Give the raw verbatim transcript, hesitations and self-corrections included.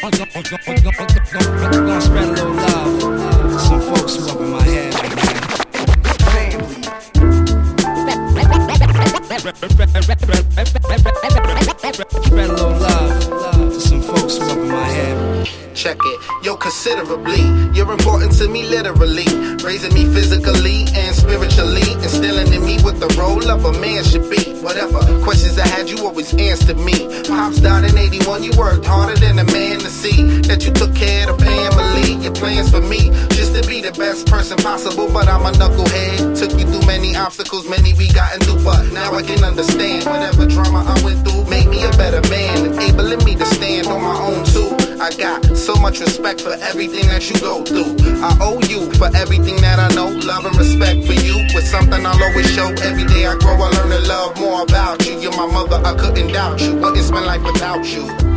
Gonna spread a little love to some folks who up in my head right now. Spread a little love to some folks who up in my head. Check it, yo, considerably. You're important to me literally, raising me physically and spiritually, instilling in me what the role of a man should be. Whatever questions I had, you always answered me. Pops died in eighty-one, you worked harder than a man to see that you took care of the family. Your plans for me, just to be the best person possible, but I'm a knucklehead. Took you through many obstacles, many we gotten through, but now I can understand. Whatever drama I went through made me a better man, enabling me to stand on my own too. I got so much respect for everything that you go through. I owe you for everything that I know. Love and respect for you was something I'll always show. Every day I grow, I learn to love more about you. You're my mother, I couldn't doubt you. Wouldn't spend life without you.